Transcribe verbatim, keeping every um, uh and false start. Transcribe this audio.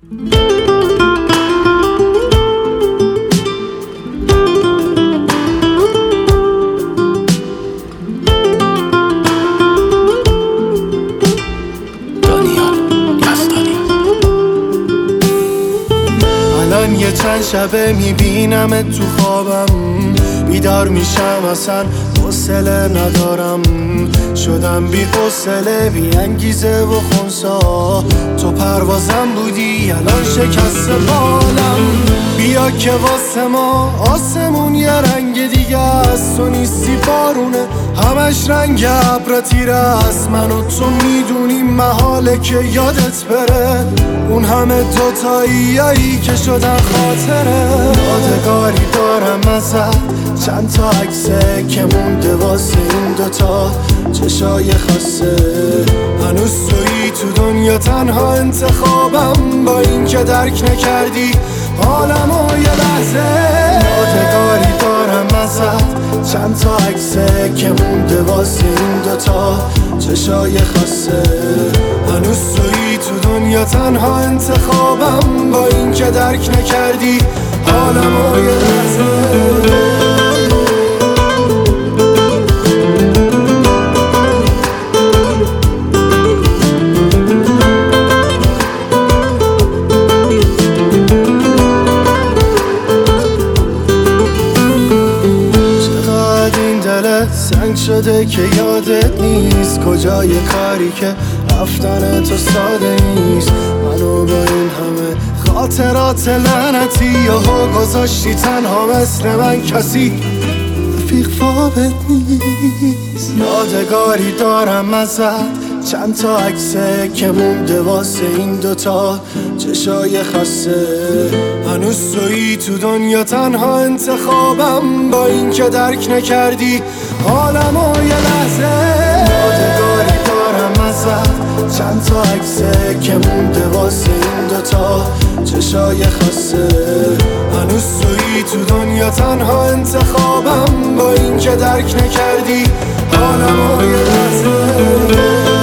الان یه چند شبه میبینمت تو خوابم، بیدار میشم اصلا حوصله ندارم، شدم بی حوصله بی انگیزه و خونسا. تو پروازم بودی الان شکست بالم، بیا که واسه ما آسمون یه رنگ دیگه است. تو نیستی بارونه همش رنگ ابر تیره است، من و تو میدونیم محاله که یادت بره اون همه دوتاییایی که شدن خاطره. یادگاری دارم ازت چند تا عکسه که مونده واسه این دوتا چشای خاصه. هنوز تویی تو دنیا تنها انتخابم، با این که درک نکردی حالمو یه لحظه. یادگاری دارم ازت چند تا عکسه که مونده واسه این دوتا چشای خاصه. هنوز تویی تو دنیا تنها انتخابم، با این که درک نکردی حالمو یه لحظه. سنگ شده که یادت نیست کجای کاری که رفتن تو ساده نیست. منو با این همه خاطرات لعنتی یهو گذاشتی تنها مثل من، کسی رفیق فابت نیست. یادگاری دارم ازت چند تا عکسه که مونده واسه این دوتا چشای خاصه. هنوز تویی تو دنیا تنها انتخابم، با این که درک نکردی حالمو یه لحظه. یادگاری دارم ازت چند تا عکسه که مونده واسه این دوتا چشای خاصه. هنوز تویی تو دنیا تنها انتخابم، با این که درک نکردی حالمو یه لحظه.